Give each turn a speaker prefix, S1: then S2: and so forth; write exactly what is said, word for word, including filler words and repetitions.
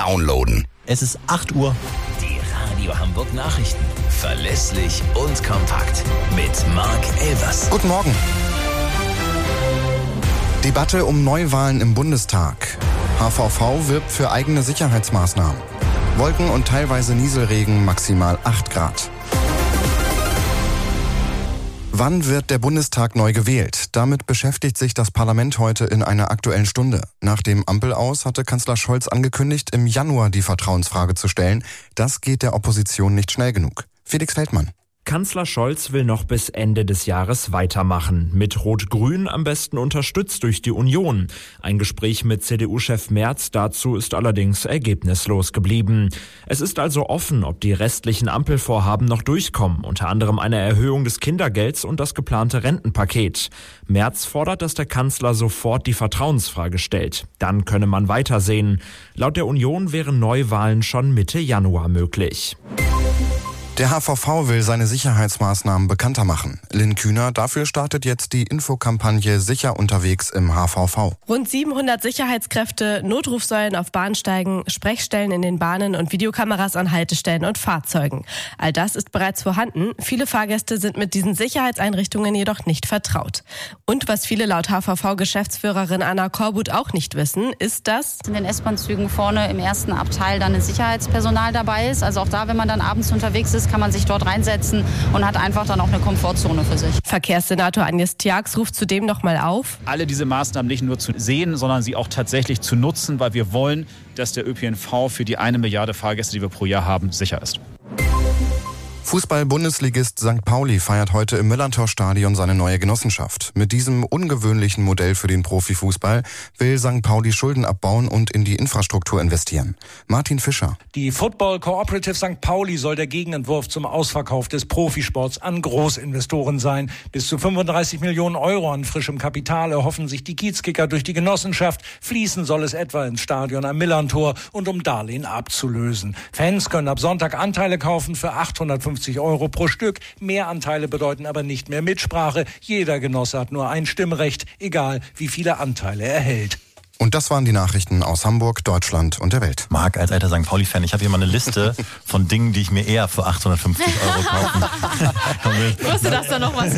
S1: downloaden.
S2: Es ist acht Uhr.
S3: Die Radio Hamburg Nachrichten. Verlässlich und kompakt. Mit Marc Elvers.
S1: Guten Morgen. Debatte um Neuwahlen im Bundestag. H V V wirbt für eigene Sicherheitsmaßnahmen. Wolken und teilweise Nieselregen, maximal acht Grad. Wann wird der Bundestag neu gewählt? Damit beschäftigt sich das Parlament heute in einer Aktuellen Stunde. Nach dem Ampelaus hatte Kanzler Scholz angekündigt, im Januar die Vertrauensfrage zu stellen. Das geht der Opposition nicht schnell genug. Felix Feldmann.
S4: Kanzler Scholz will noch bis Ende des Jahres weitermachen. Mit Rot-Grün am besten unterstützt durch die Union. Ein Gespräch mit C D U-Chef Merz dazu ist allerdings ergebnislos geblieben. Es ist also offen, ob die restlichen Ampelvorhaben noch durchkommen. Unter anderem eine Erhöhung des Kindergelds und das geplante Rentenpaket. Merz fordert, dass der Kanzler sofort die Vertrauensfrage stellt. Dann könne man weitersehen. Laut der Union wären Neuwahlen schon Mitte Januar möglich.
S1: Der H V V will seine Sicherheitsmaßnahmen bekannter machen. Lynn Kühner, dafür startet jetzt die Infokampagne Sicher unterwegs im H V V.
S5: Rund siebenhundert Sicherheitskräfte, Notrufsäulen auf Bahnsteigen, Sprechstellen in den Bahnen und Videokameras an Haltestellen und Fahrzeugen. All das ist bereits vorhanden. Viele Fahrgäste sind mit diesen Sicherheitseinrichtungen jedoch nicht vertraut. Und was viele laut H V V-Geschäftsführerin Anna Korbut auch nicht wissen, ist, dass
S6: in den S-Bahn-Zügen vorne im ersten Abteil dann ein Sicherheitspersonal dabei ist. Also auch da, wenn man dann abends unterwegs ist, kann man sich dort reinsetzen und hat einfach dann auch eine Komfortzone für sich.
S5: Verkehrssenator Agnes Tjax ruft zudem noch mal auf,
S7: alle diese Maßnahmen nicht nur zu sehen, sondern sie auch tatsächlich zu nutzen, weil wir wollen, dass der Ö P N V für die eine Milliarde Fahrgäste, die wir pro Jahr haben, sicher ist.
S1: Fußball-Bundesligist Sankt Pauli feiert heute im Millantor-Stadion seine neue Genossenschaft. Mit diesem ungewöhnlichen Modell für den Profifußball will Sankt Pauli Schulden abbauen und in die Infrastruktur investieren. Martin Fischer.
S8: Die Football Cooperative Sankt Pauli soll der Gegenentwurf zum Ausverkauf des Profisports an Großinvestoren sein. Bis zu fünfunddreißig Millionen Euro an frischem Kapital erhoffen sich die Kiezkicker durch die Genossenschaft. Fließen soll es etwa ins Stadion am Millantor und um Darlehen abzulösen. Fans können ab Sonntag Anteile kaufen für achthundertfünfzig Euro pro Stück. Mehr Anteile bedeuten aber nicht mehr Mitsprache. Jeder Genosse hat nur ein Stimmrecht, egal wie viele Anteile er hält.
S1: Und das waren die Nachrichten aus Hamburg, Deutschland und der Welt.
S2: Marc, als alter Sankt Pauli-Fan, ich habe hier mal eine Liste von Dingen, die ich mir eher für achthundertfünfzig Euro kaufen.
S5: Ich wusste, dass da noch was